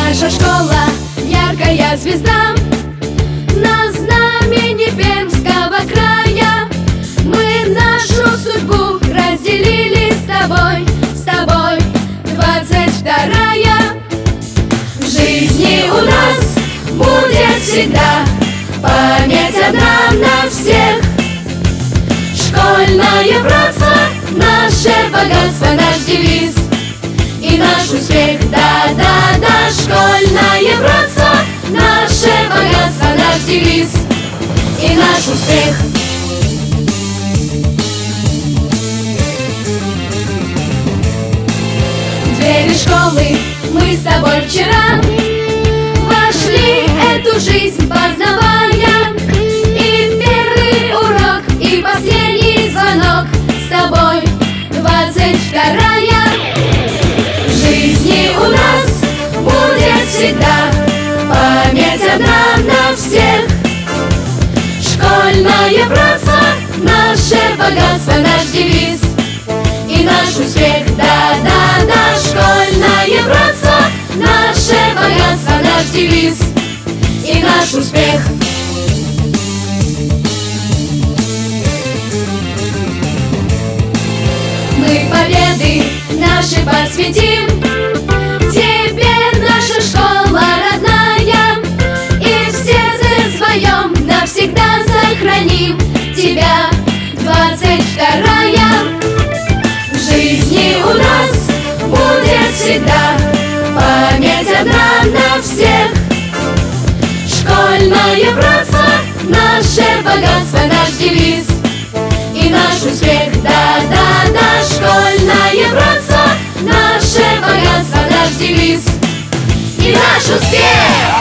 Наша школа — яркая звезда на знамени Пермского края. Мы нашу судьбу разделили с тобой, 22-я. В жизни у нас будет всегда память одна на всех. Школьное братство — наше богатство, наш девиз и наш успех. Да-да-да, школьное братство — наше богатство, наш девиз и наш успех. В двери школы мы с тобой вчера вошли эту жизнь, познавая. И первый урок, и последний звонок с тобой, 22-я. В жизни у нас будет всегда память одна на всех. Школьное братство — наше богатство, наш девиз и наш успех. Да-да-да, школьное братство — наше богатство, наш девиз и наш успех. Мы победы наши посвятим тебе, наша школа родная, и в сердце своем навсегда сохраним тебя, 22-я. В жизни у нас будет всегда память одна на всех. Школьное братство — наше богатство, наш девиз и наш успех. Да-да-да, школьное братство — наше богатство, наш девиз и наш успех.